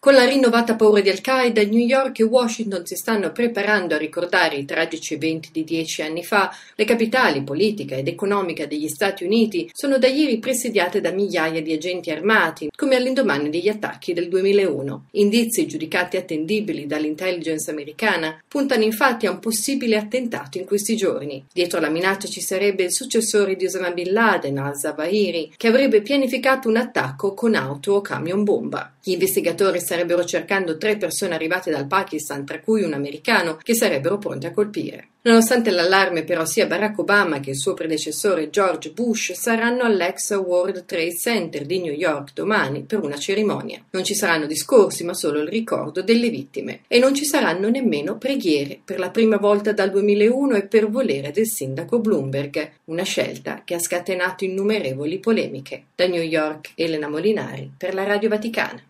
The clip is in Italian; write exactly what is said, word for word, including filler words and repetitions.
Con la rinnovata paura di Al-Qaeda, New York e Washington si stanno preparando a ricordare i tragici eventi di dieci anni fa. Le capitali politica ed economica degli Stati Uniti sono da ieri presidiate da migliaia di agenti armati, come all'indomani degli attacchi del duemilauno. Indizi giudicati attendibili dall'intelligence americana puntano infatti a un possibile attentato in questi giorni. Dietro la minaccia ci sarebbe il successore di Osama Bin Laden, al-Zawahiri, che avrebbe pianificato un attacco con auto o camion bomba. Gli investigatori starebbero cercando tre persone arrivate dal Pakistan, tra cui un americano, che sarebbero pronti a colpire. Nonostante l'allarme, però, sia Barack Obama che il suo predecessore George Bush saranno all'ex World Trade Center di New York domani per una cerimonia. Non ci saranno discorsi, ma solo il ricordo delle vittime. E non ci saranno nemmeno preghiere, per la prima volta dal duemilauno e per volere del sindaco Bloomberg, una scelta che ha scatenato innumerevoli polemiche. Da New York, Elena Molinari per la Radio Vaticana.